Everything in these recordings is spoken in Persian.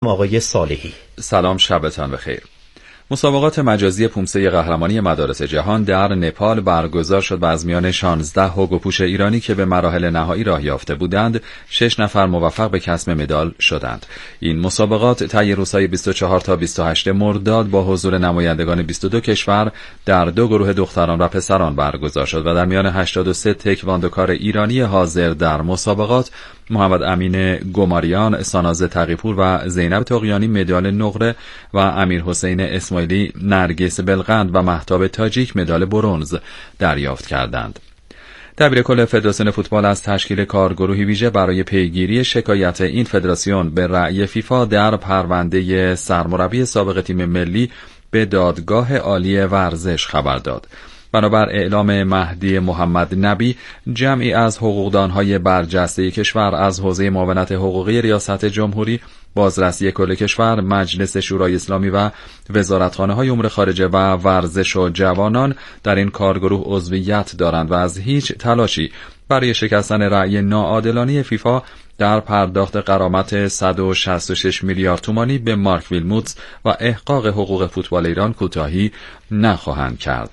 آقای صالحی. سلام، شبتان بخیر. مسابقات مجازی پومسه قهرمانی مدارس جهان در نپال برگزار شد و از میان 16 هوگوپوش ایرانی که به مراحل نهایی راه یافته بودند 6 نفر موفق به کسب مدال شدند. این مسابقات طی روزهای 24 تا 28 مرداد با حضور نمایندگان 22 کشور در 2 گروه دختران و پسران برگزار شد و در میان 83 تکواندوکار ایرانی حاضر در مسابقات محمد امین گماریان، ساناز تقی‌پور و زینب طغیانی مدال نقره و امیر حسین اسماعیلی، نرگس بلقند و مهتاب تاجیک مدال برنز دریافت کردند. دبیرکل فدراسیون فوتبال از تشکیل کارگروهی ویژه برای پیگیری شکایت این فدراسیون به رأی فیفا در پرونده سرمربی سابق تیم ملی به دادگاه عالی ورزش خبر داد. بنابر اعلام مهدی محمد نبی، جمعی از حقوقدانهای برجسته کشور از حوزه معاونت حقوقی ریاست جمهوری، بازرسی کل کشور، مجلس شورای اسلامی و وزارتخانه‌های امور خارجه و ورزش و جوانان در این کارگروه عضویت دارند و از هیچ تلاشی برای شکستن رأی ناعادلانه فیفا در پرداخت غرامت 166 میلیارد تومانی به مارک ویلموتس و احقاق حقوق فوتبال ایران کوتاهی نخواهند کرد.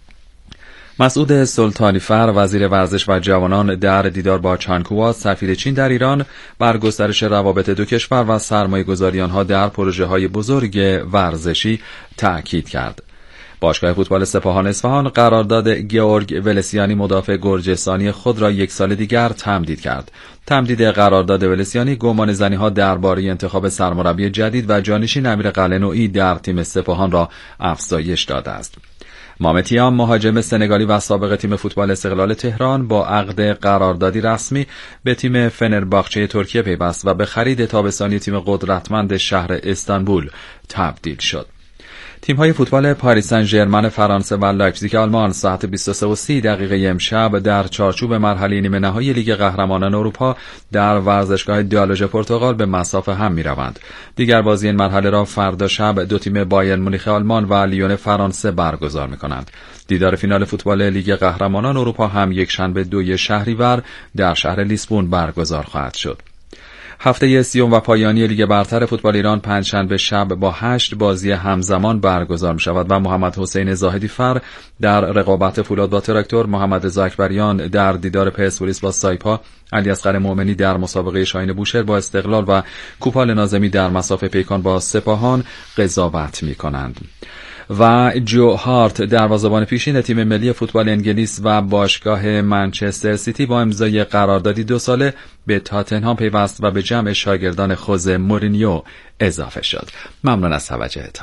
مسعود سلطانیفر، وزیر ورزش و جوانان، در دیدار با چانکووا، سفیر چین در ایران، بر گسترش روابط دو کشور و سرمایه‌گذاری آنها در پروژه‌های بزرگ ورزشی تأکید کرد. باشگاه فوتبال سپاهان اصفهان قرارداد گیورگ ولسیانی مدافع گرجستانی خود را 1 سال دیگر تمدید کرد. تمدید قرارداد ولسیانی گمانه‌زنی‌ها درباره انتخاب سرمربی جدید و جانشین امیر قلعه‌نویی در تیم سپاهان را افزایش داده است. مامتیام، مهاجم سنگالی و سابق تیم فوتبال استقلال تهران، با عقد قراردادی رسمی به تیم فنرباغچه ترکیه پیوست و به خرید تابستانی تیم قدرتمند شهر استانبول تبدیل شد. تیم‌های فوتبال پاریس سن ژرمن فرانسه و لایپزیگ آلمان ساعت 23:30 امشب در چارچوب مرحله نیمه نهایی لیگ قهرمانان اروپا در ورزشگاه دیالوژ پرتغال به مصاف هم می‌روند. دیگر بازی این مرحله را فردا شب 2 تیم بایرن مونیخ آلمان و لیون فرانسه برگزار می‌کنند. دیدار فینال فوتبال لیگ قهرمانان اروپا هم یکشنبه 2 شهریور در شهر لیسبون برگزار خواهد شد. هفته 30 و پایانی لیگ برتر فوتبال ایران پنجشنبه شب با 8 بازی همزمان برگزار می شود و محمد حسین زاهدی فر در رقابت فولاد با تراکتور، محمد رضا اکبریان در دیدار پرسپولیس با سایپا، علی اصغر مومنی در مسابقه شاهین بوشهر با استقلال و کوپال ناظمی در مصاف پیکان با سپاهان قضاوت می کنند. و جو هارت، دروازه‌بان پیشین تیم ملی فوتبال انگلیس و باشگاه منچستر سیتی، با امضای قراردادی 2 ساله به تاتنهام پیوست و به جمع شاگردان خوزه مورینیو اضافه شد. ممنون از توجهتان.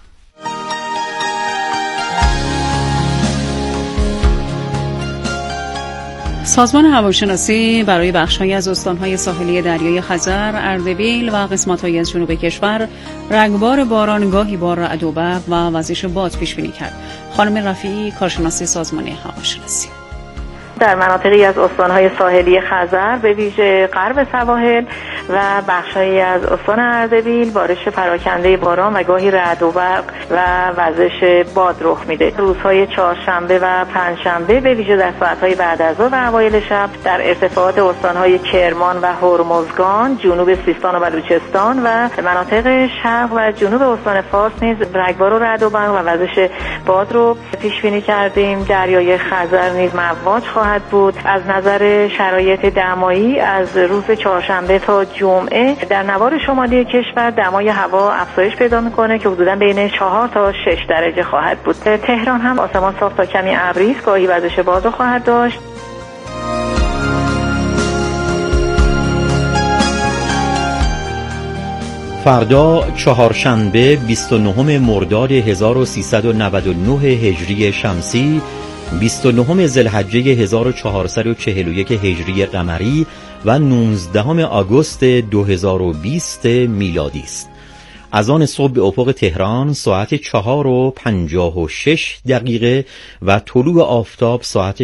سازمان هواشناسی برای بخش‌هایی از استان‌های ساحلی دریای خزر، اردبیل و قسمت‌هایی از جنوب کشور رگبار باران، گاهی با رعد و برق و وزش باد پیش‌بینی کرد. خانم رفیعی، کارشناس سازمان هواشناسی: در مناطقی از استان‌های ساحلی خزر به ویژه غرب سواحل و بخش‌هایی از استان اردبیل بارش پراکنده باران و گاهی رعد و برق و وزش باد رخ میده. روزهای چهارشنبه و پنجشنبه به ویژه در ساعت‌های بعد از ظهر و اوایل شب در ارتفاعات استان‌های کرمان و هرمزگان، جنوب سیستان و بلوچستان و مناطق شرق و جنوب استان فارس نیز رگبار و رعد و برق و وزش باد رو پیش بینی کردیم. دریای خزر نیز مواج خواهد بود. از نظر شرایط دمایی از روز چهارشنبه تا جمعه در نوار شمالی کشور دمای هوا افزایش پیدا میکنه که حدوداً بین 4 تا 6 درجه خواهد بود. تهران هم آسمان صاف تا کمی ابری است، گاهی وزش باد خواهد داشت. فردا چهارشنبه 29 مرداد 1399 هجری شمسی، 29 ذوالحجه 1441 هجری قمری و 19 آگوست 2020 میلادی است. از آن صبح به افق تهران ساعت 4:56 و طلوع آفتاب ساعت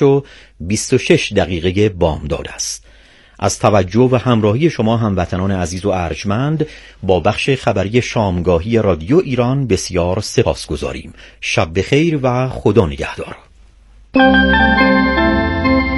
6:26 بامداد است. از توجه و همراهی شما هموطنان عزیز و ارجمند با بخش خبری شامگاهی رادیو ایران بسیار سپاسگزاریم. شب بخیر و خدا نگهدار.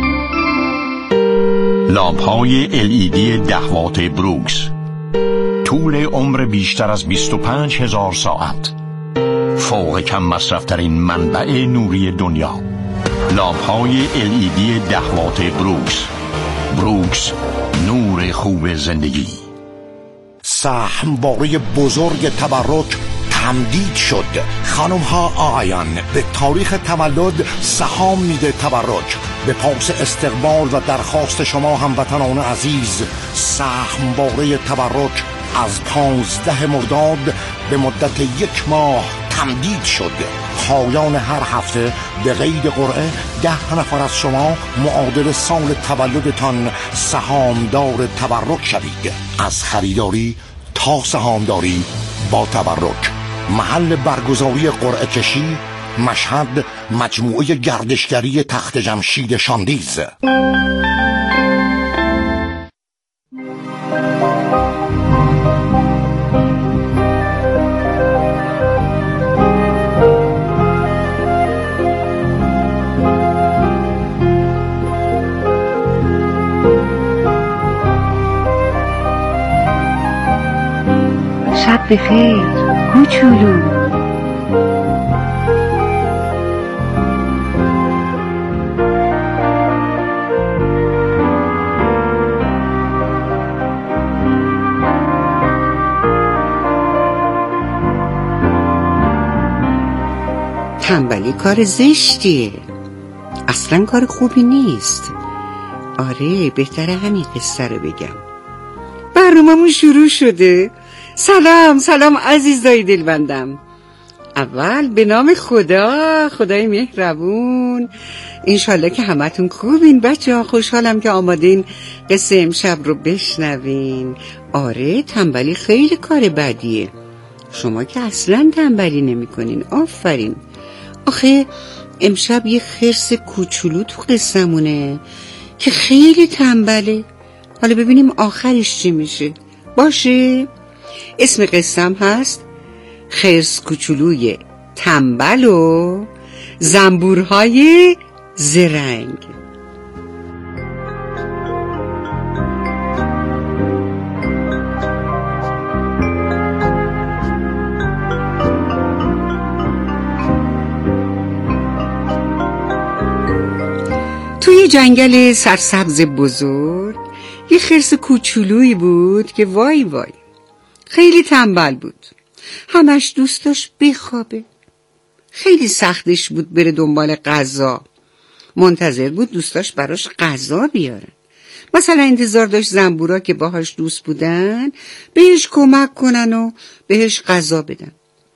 لامپ‌های LED 10 وات بروکس طول عمر بیشتر از 25,000 ساعت، فوق کم مصرفترین منبع نوری دنیا، لامپ‌های LED 10 وات بروکس، نور خوب زندگی. سهمواره بزرگ تبرک تمدید شد. خانم ها آقایان، به تاریخ تولد سهام میده تبرک. به پاس استقبال و درخواست شما هموطنان عزیز، سهمواره تبرک از 15 مرداد به مدت 1 ماه تمدید شد. پایان هر هفته به قید قرعه 10 نفر از شما معادل سال تولدتان سهامدار تبرک شوید. از خریداری تا سهامداری با تبرک. محل برگزاری قرعه کشی مشهد، مجموعه گردشگری تخت جمشید شاندیز. شب بخیر کوچولو. تنبلی کار زشتیه، اصلا کار خوبی نیست. آره بهتره همین قصه رو بگم. برنامه‌مون شروع شده. سلام عزیزای دلبندم. اول به نام خدای مهربون، انشالله که همتون خوبین بچه ها. خوشحالم که آمادین قصه امشب رو بشنوین. آره تنبلی خیلی کار بدیه. شما که اصلا تنبلی نمی کنین. آفرین. آخه امشب یه خرس کوچولو تو قصه‌مونه که خیلی تنبله. حالا ببینیم آخرش چی میشه. باشه؟ اسم قصم هست خرس کوچولوی تنبل و زنبورهای زرنگ. توی جنگل سرسبز بزرگ یه خرس کوچولویی بود که وای خیلی تنبل بود. همش دوست داشت بخوابه. خیلی سختش بود بره دنبال غذا. منتظر بود دوستاش براش غذا بیارن. مثلا انتظار داشت زنبورا که باهاش دوست بودن بهش کمک کنن و بهش غذا بدن.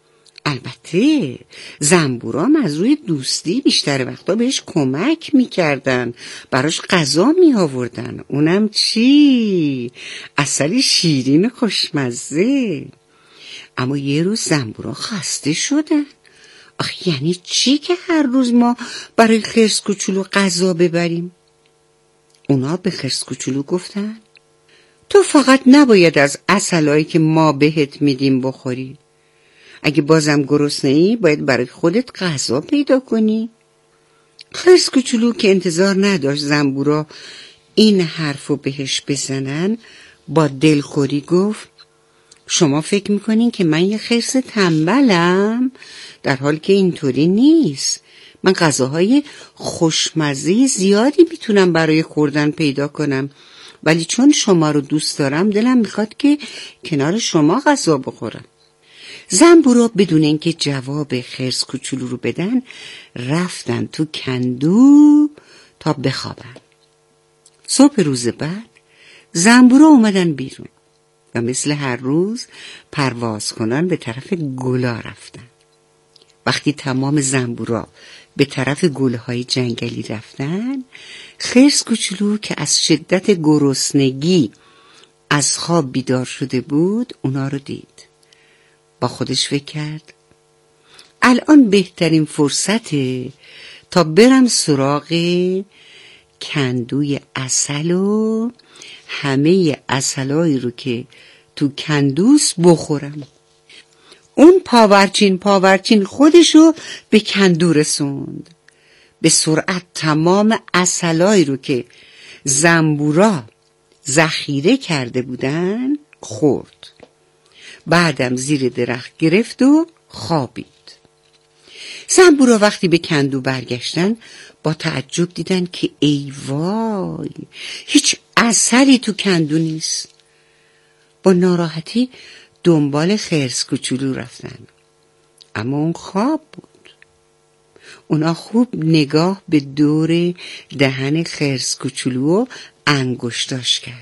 البته زنبورام از روی دوستی بیشتر وقتا بهش کمک میکردن، براش غذا میآوردن. اونم چی؟ عسل شیرین خوشمزه. اما یه روز زنبورا خسته شدن. آخه یعنی چی که هر روز ما برای خرس کوچولو غذا ببریم؟ اونا به خرس کوچولو گفتن تو فقط نباید از عسلایی که ما بهت میدیم بخوری. اگه بازم گرسنه‌ای باید برای خودت غذا پیدا کنی. خرس کوچولو که انتظار نداشت زنبورا این حرفو بهش بزنن، با دلخوری گفت شما فکر میکنین که من یه خرس تنبلم؟ در حالی که اینطوری نیست. من غذاهای خوشمزه زیادی میتونم برای خوردن پیدا کنم، ولی چون شما رو دوست دارم دلم میخواد که کنار شما غذا بخورم. زنبورا بدون اینکه جواب خرس کوچولو رو بدن رفتن تو کندو تا بخوابن. صبح روز بعد زنبورا اومدن بیرون و مثل هر روز پرواز کنن به طرف گلا رفتن. وقتی تمام زنبورا به طرف گلهای جنگلی رفتن، خرس کوچولو که از شدت گرسنگی از خواب بیدار شده بود اونا رو دید. با خودش فکر کرد الان بهترین فرصته تا برم سراغ کندوی عسل و همه عسلایی رو که تو کندوس بخورم. اون پاورچین خودشو به کندو رسوند. به سرعت تمام عسلایی رو که زنبورا ذخیره کرده بودن خورد. بعدم زیر درخت گرفت و خوابید. زنبورا وقتی به کندو برگشتن با تعجب دیدن که ای وای، هیچ عسلی تو کندو نیست. با ناراحتی دنبال خرس کوچولو رفتن، اما اون خواب بود. اونا خوب نگاه به دور دهن خرس کوچولو و انگشتاش کردن.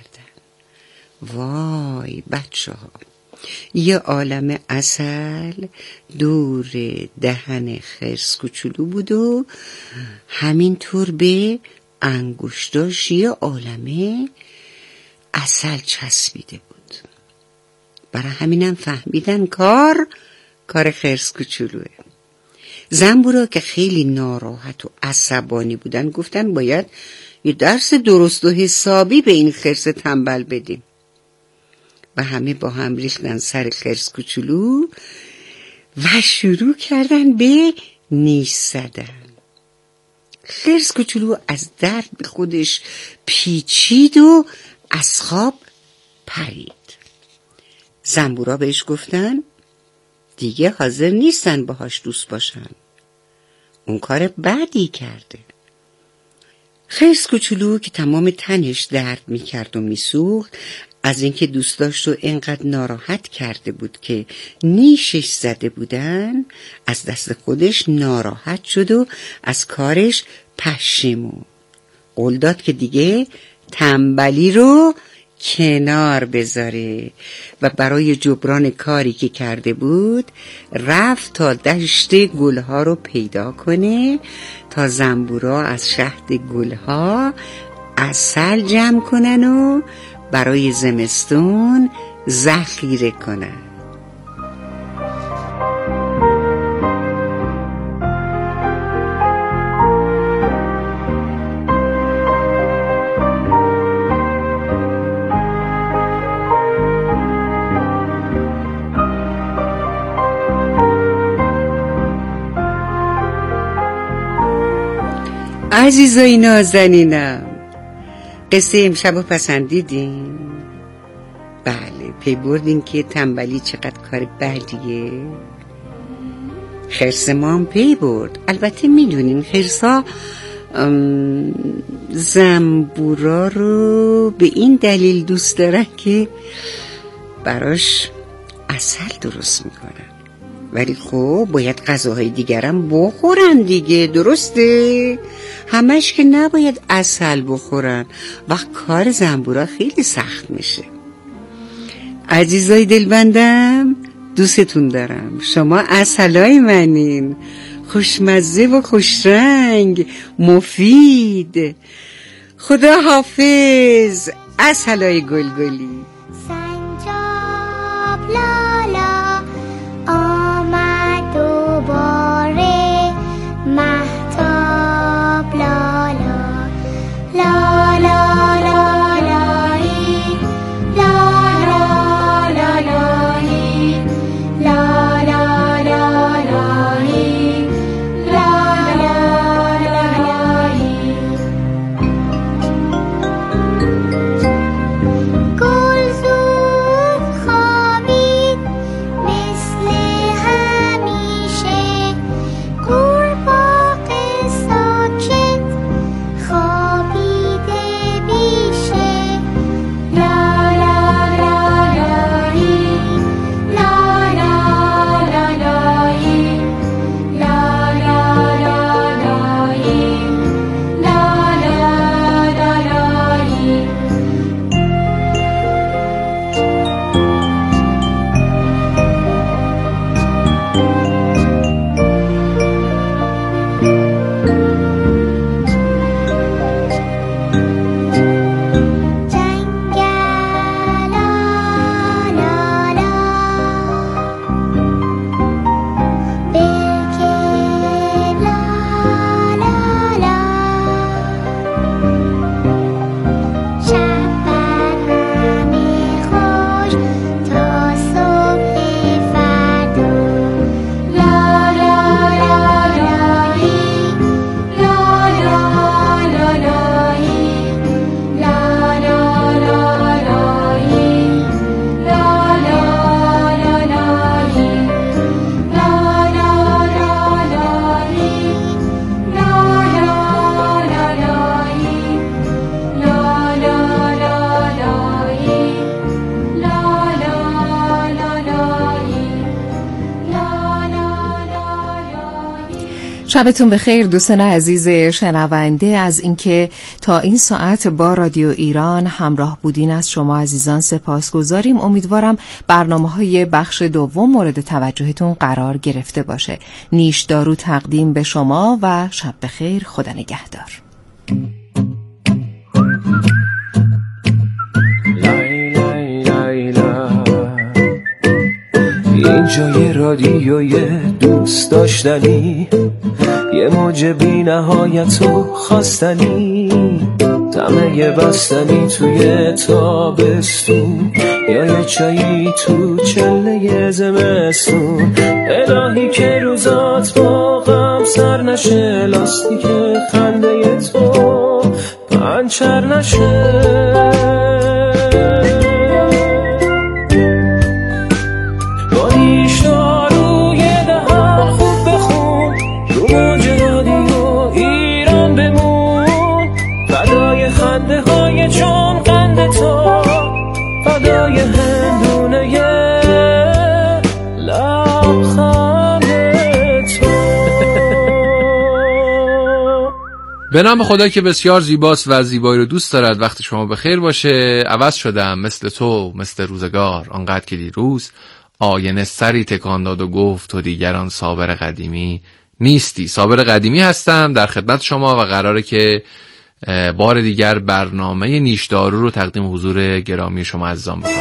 وای بچه ها، یه عالم عسل دور دهن خرس کوچولو بود و همینطور به انگشتاش یه عالمه عسل چسبیده بود. برای همینم فهمیدن کار خرس کوچولوه. زنبورا که خیلی ناراحت و عصبانی بودن گفتن باید یه درس درست و حسابی به این خرس تنبل بدیم. و همه با هم ریختن سر خرس کوچولو و شروع کردن به نیش زدن. خرس کوچولو از درد به خودش پیچید و از خواب پرید. زنبورا بهش گفتن دیگه حاضر نیستن باهاش دوست باشن، اون کار بدی کرده. خرس کوچولو که تمام تنش درد میکرد و میسوخت از اینکه دوست داشت و اینقدر ناراحت کرده بود که نیشش زده بودن، از دست خودش ناراحت شد و از کارش پشیمون. قول داد که دیگه تنبلی رو کنار بذاره و برای جبران کاری که کرده بود رفت تا دشت گلها رو پیدا کنه تا زنبورا از شهد گلها عسل جمع کنن و برای زمستون ذخیره کنن. عزیزای نازنینم، قصه امشب رو پسندیدین؟ بله، پی بردین که تنبلی چقدر کار بدیه؟ خرس ما هم پی برد. البته میدونین خرسا زنبورا رو به این دلیل دوست دارن که براش عسل درست میکنن، ولی خب باید غذاهای دیگرم بخورن دیگه، درسته؟ همش که نباید عسل بخورن، وقت کار زنبورا خیلی سخت میشه. عزیزای دلبندم، دوستتون دارم، شما عسلای منین، خوشمزه و خوشرنگ، مفید. خدا حافظ عسلای گلگلی. سنجاب لالا آمد دوباره، مهتاب لالا لالا لالایی لالا لالایی لالا لالایی لالا لالایی. گل زود خوابید شبتون بخیر دوستان عزیز شنونده. از اینکه تا این ساعت با رادیو ایران همراه بودین از شما عزیزان سپاسگزاریم. امیدوارم برنامه‌های بخش دوم مورد توجهتون قرار گرفته باشه. نیش دارو تقدیم به شما و شب بخیر. خدا نگهدار. اینجا یه رادیوی دوست داشتنی، یه موج بی نهایت و خواستنی، طمع بستنی توی تابستون یا یه چایی تو چله زمستون. الهی که روزات با غم سر نشه، لاستیک خنده تو پنچر نشه. چون قند تو فدای هندونه لبخند تو. به نام خدا که بسیار زیباست و زیبایی رو دوست دارد. وقت شما بخیر باشه. عوض شدم مثل تو، مثل روزگار، آنقدر که دیروز آینه سری تکان داد و گفت تو دیگران صابر قدیمی نیستی. صابر قدیمی هستم در خدمت شما و قراره که بار دیگر برنامه نیش دارو رو تقدیم حضور گرامی شما عزیزان بکنم.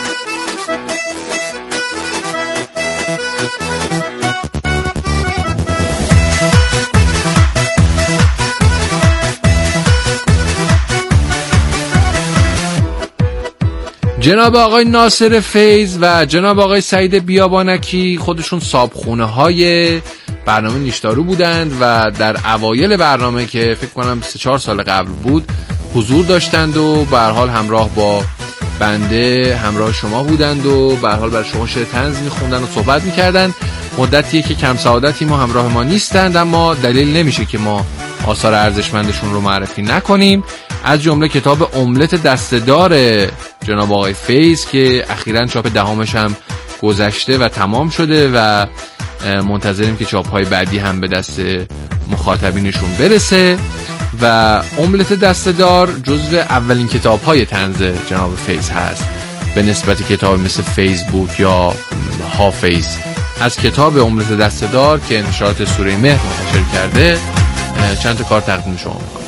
جناب آقای ناصر فیض و جناب آقای سعید بیابانکی خودشون صابخونه های برنامه نیش دارو بودند و در اوایل برنامه که فکر کنم 3-4 سال قبل بود حضور داشتند و به هر حال همراه با بنده همراه شما بودند و به هر حال برای شما شعر طنز می‌خوندن و صحبت می‌کردند. مدتیه که کم سعادتی ما همراه ما نیستند، اما دلیل نمیشه که ما آثار ارزشمندشون رو معرفی نکنیم. از جمله کتاب املت دسته‌دار جناب آقای فیض که اخیراً چاپ 10 هم گذشته و تمام شده و منتظریم که چاپ‌های بعدی هم به دست مخاطبینشون برسه. و املت دسته‌دار جزو اولین کتاب‌های طنز جناب فیض هست به نسبت کتاب مثل فیسبوک یا حافظ. از کتاب املت دسته‌دار که نشریات سوره مهر منتشر کرده چند تا کار تقدیم شما می‌کنم.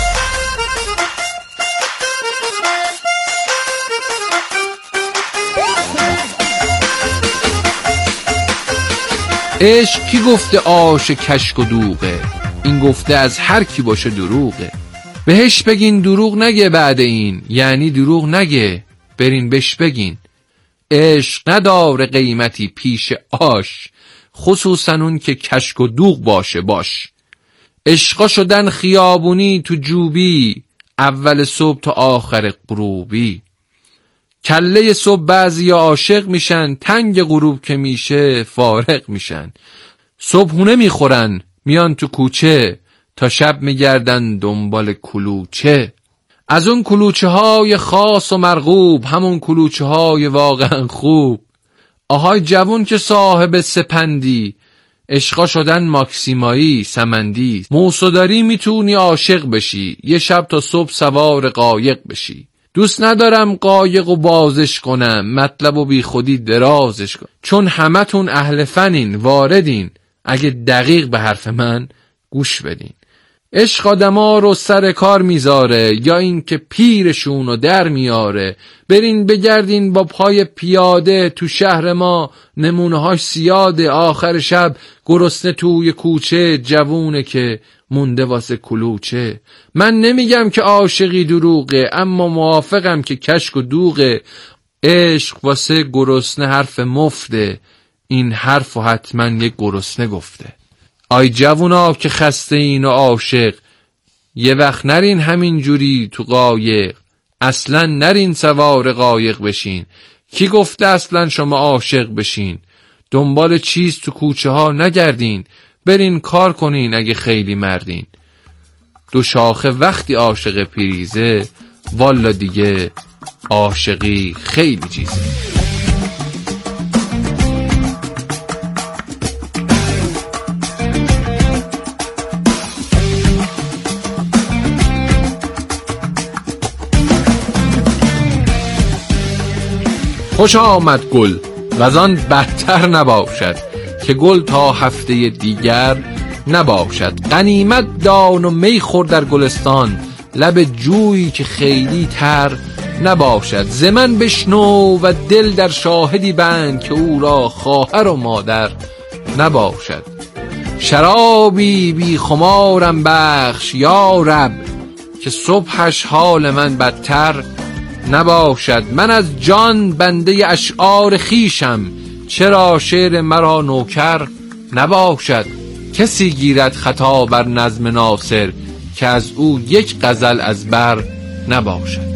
عشق کی گفته آش کشک و دوغه، این گفته از هر کی باشه دروغه. بهش بگین دروغ نگه بعد این، یعنی دروغ نگه برین بهش بگین. عشق نداره قیمتی پیش آش، خصوصا اون که کشک و دوغ باشه باش. عشقا شدن خیابونی تو جوبی، اول صبح تا آخر غروبی. کله صبح بعضی عاشق میشن، تنگ غروب که میشه فارغ میشن. صبحونه میخورن میان تو کوچه، تا شب میگردن دنبال کلوچه. از اون کلوچه های خاص و مرغوب، همون کلوچه های واقعا خوب. آهای جوون که صاحب سپندی، عشقا شدن ماکسیمایی سمندی. موسوداری میتونی عاشق بشی، یه شب تا صبح سوار قایق بشی. دوست ندارم قایق و بازش کنم، مطلب و بی خودی درازش کنم. چون همتون اهل فنین واردین، اگه دقیق به حرف من گوش بدین. عشق آدما رو سر کار میذاره، یا این که پیرشون رو در میاره. برین بگردین با پای پیاده، تو شهر ما نمونه هاش زیاده. آخر شب گرسنه توی کوچه، جوونه که مونده واسه کلوچه. من نمیگم که عاشقی دروغه، اما موافقم که کشک و دوغه. عشق واسه گرسنه حرف مفته، این حرفو حتما یک گرسنه گفته. آی جوونا که خسته این و عاشق، یه وقت نرین همین جوری تو قایق. اصلا نرین سوار قایق بشین، کی گفته اصلا شما عاشق بشین؟ دنبال چیز تو کوچه ها نگردین، برین کار کنین اگه خیلی مردین. دو شاخه وقتی عاشق پریزه، والا دیگه عاشقی خیلی چیزه. خوش آمد گل وزان بدتر نباشد، که گل تا هفته دیگر نباشد. غنیمت دان و می خور در گلستان، لب جویی که خیلی تر نباشد. ز من بشنو و دل در شاهدی بند، که او را خواهر و مادر نباشد. شرابی بی خمارم بخش یا رب، که صبحش حال من بدتر نباشد. من از جان بنده اشعار خیشم، چرا شعر مرا نوکر نباشد. کسی گیرد خطا بر نظم ناصر، که از او یک غزل از بر نباشد.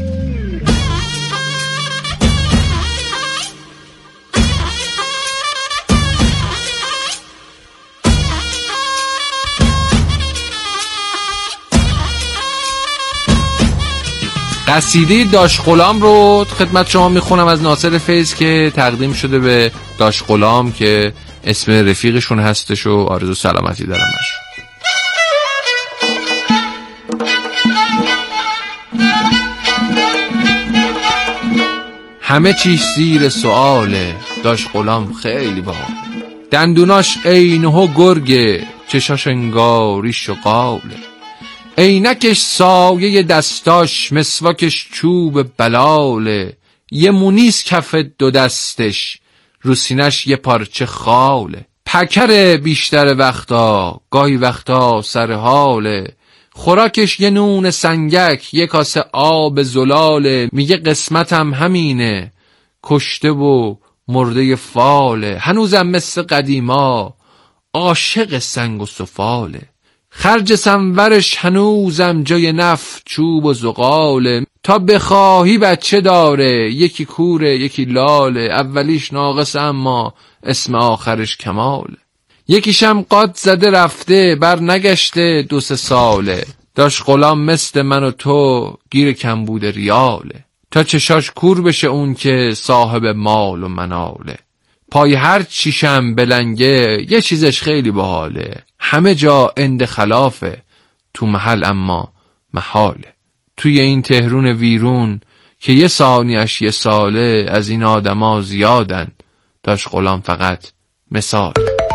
قصیده داش غلام رو خدمت شما میخونم از ناصر فیض، که تقدیم شده به داش غلام که اسم رفیقشون هستش و آرزو سلامتی دارم باش. همه چیز زیر سؤاله، داش غلام خیلی باحال. دندوناش عینه گرگه، چشاش انگاری شغاله. عینکش سایه دستاش، مسواکش چوب بلاله. یه مونیس کف دو دستش، رو سینش یه پارچه خاله. پکر بیشتر وقتا، گاهی وقتا سر حاله. خوراکش یه نون سنگک، یه کاسه آب زلاله. میگه قسمتم همینه، کشته و مرده فاله. هنوزم مثل قدیما، عاشق سنگ و سفاله. خرج سنورش هنوزم جای نف چوب و زغاله. تا بخواهی بچه داره، یکی کوره یکی لاله. اولیش ناقص اما اسم آخرش کماله. یکیشم قاد زده رفته، بر نگشته 2-3 ساله. داش غلام مثل من و تو گیر کمبود ریاله. تا چشاش کور بشه اون که صاحب مال و مناله. پای هر چیشم بلنگه، یه چیزش خیلی باحاله. همه جا اند خلافه، تو محل اما محاله. توی این تهرون ویرون، که یه ثانیش یه ساله. از این آدما زیادن، داش غلام فقط مثال.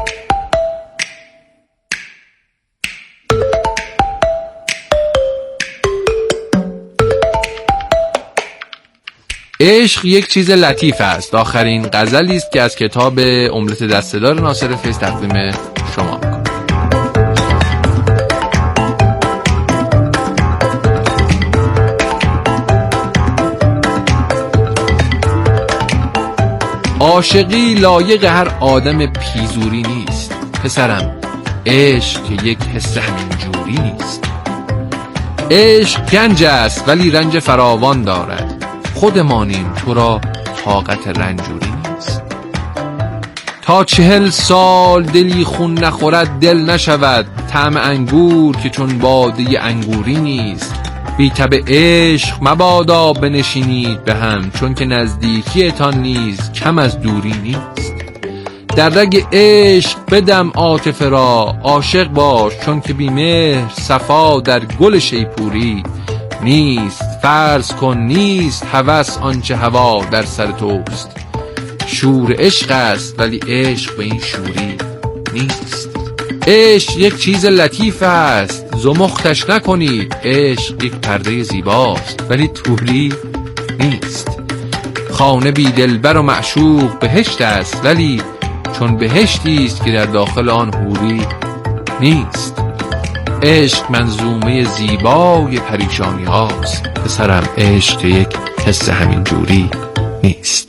عشق یک چیز لطیف است. آخرین غزلی است که از کتاب املت دسته‌دار ناصر فیض تقدیم شما می‌کنم. عاشقی لایق هر آدم پیزوری نیست پسرم، عشق که یک حس همینجوری نیست. عشق گنج است ولی رنج فراوان دارد، خودمانیم تو را طاقت رنجوری نیست. تا 40 سال دلی خون نخورد دل نشود، طعم انگور که چون باده انگوری نیست. بی تب عشق مبادا بنشینید به هم، چون که نزدیکی تان نیز کم از دوری نیست. در رگ عشق بدم عاطفه را، عاشق باش چون که بی مهر صفا در گل شیپوری نیست. فرض کن نیست هوس آنچه هوا در سر توست، شور عشق است ولی عشق به این شوری نیست. عشق یک چیز لطیف است زمختش نکنید، عشق یک پرده زیباست ولی توری نیست. خانه بی دلبر و معشوق بهشت است، ولی چون بهشتی است که در داخل آن حوری نیست. عشق منظومه زیبای پریشانی هاست پسرم، عشق یک حس همین جوری نیست.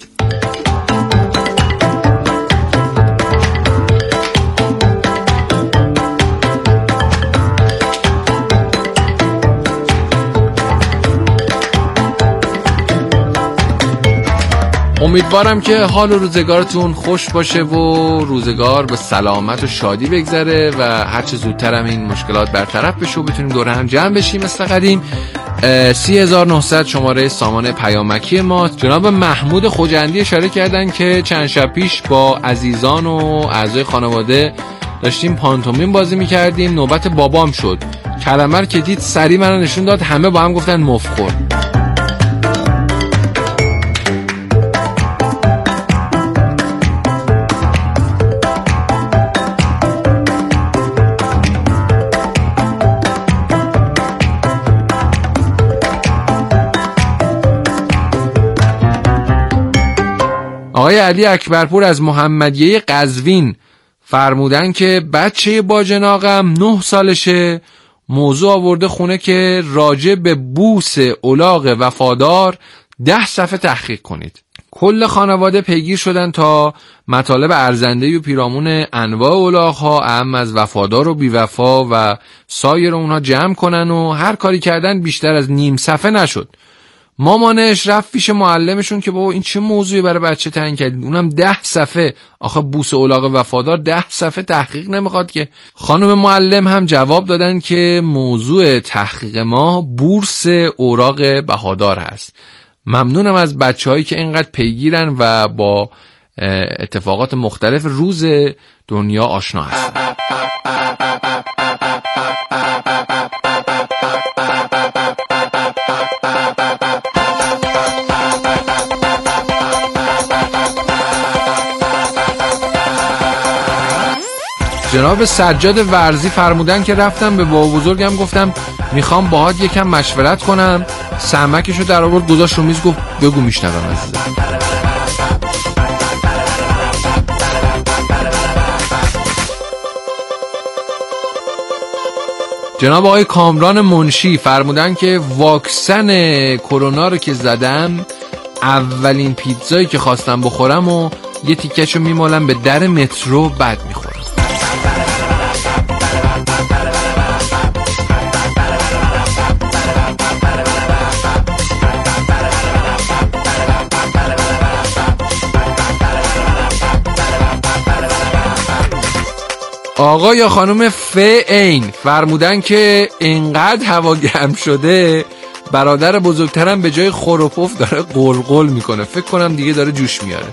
امیدوارم که حال و روزگارتون خوش باشه و روزگار به سلامت و شادی بگذره و هرچه زودتر هم این مشکلات برطرف بشه و بتونیم دور هم جمع بشیم مثل قدیم. 3900 شماره سامان پیامکی ما. جناب محمود خوجندی اشاره کردن که چند شب پیش با عزیزان و اعضای خانواده داشتیم پانتومیم بازی میکردیم، نوبت بابام شد. کلمر که دید سری منو نشون داد، همه با هم گفتن مفخور. آقای علی اکبرپور از محمدیه قزوین فرمودن که بچه باجناقم 9 سالشه، موضوع آورده خونه که راجع به بوس الاغ وفادار 10 صفحه تحقیق کنید. کل خانواده پیگیر شدن تا مطالب ارزنده و پیرامون انواع الاغ‌ها، اهم از وفادار و بی‌وفا و سایر اونها جمع کنن و هر کاری کردن بیشتر از نیم صفحه نشد. مامانش رفت پیش معلمشون که بابا این چه موضوعی برای بچه تعیین کردید، اونم 10 صفحه. آخه بوس الاغ وفادار 10 صفحه تحقیق نمیخواد که. خانم معلم هم جواب دادن که موضوع تحقیق ما بورس اوراق بهادار هست. ممنونم از بچه‌هایی که اینقدر پیگیرن و با اتفاقات مختلف روز دنیا آشنا هستن. جناب سجاد ورزی فرمودن که رفتم به بابا بزرگم گفتم میخوام باهات یکم مشورت کنم. سمکشو در آورد گذاشت رو میز، گفت بگو میشنوم عزیزم. جناب آقای کامران منشی فرمودن که واکسن کرونا رو که زدم، اولین پیتزایی که خواستم بخورم و یه تیکه‌شو میمالم به در مترو بعد میخورم. آقا یا خانم فعین فرمودن که اینقدر هوا گرم شده برادر بزرگترم به جای خور و پف داره قلقل میکنه، فکر کنم دیگه داره جوش میاره.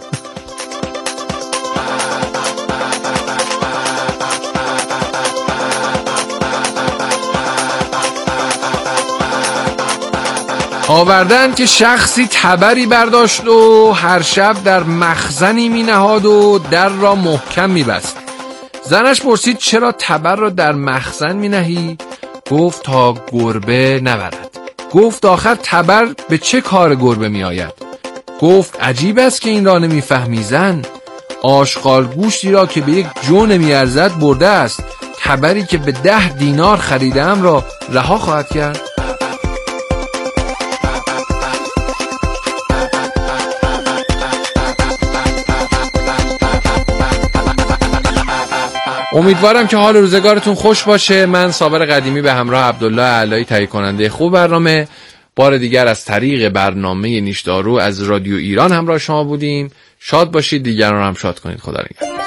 آوردن که شخصی تبری برداشت و هر شب در مخزنی می نهاد و در را محکم می بست. زنش پرسید چرا تبر را در مخزن می نهی؟ گفت تا گربه نبرد. گفت آخر تبر به چه کار گربه می آید؟ گفت عجیب است که این را نمی فهمی زن. آشغال گوشتی را که به یک جو نمی ارزد برده است، تبری که به 10 دینار خریدم را رها خواهد کرد. امیدوارم که حال روزگارتون خوش باشه. من صابر قدیمی به همراه عبدالله علایی تهیه کننده خوب برنامه بار دیگر از طریق برنامه نیش دارو از رادیو ایران همراه شما بودیم. شاد باشید، دیگران هم شاد کنید. خدا نگهدار.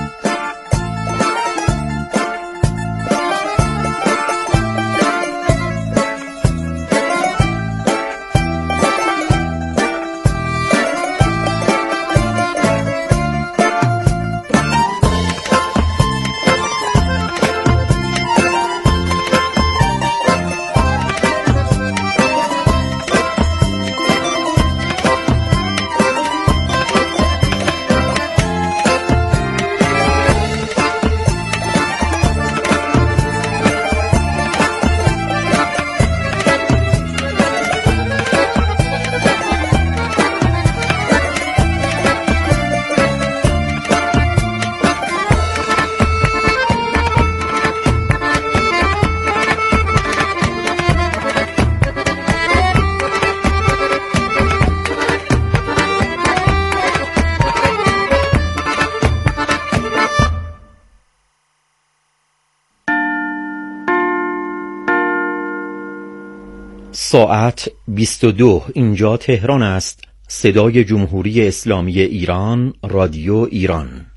ساعت 22 اینجا تهران است. صدای جمهوری اسلامی ایران، رادیو ایران.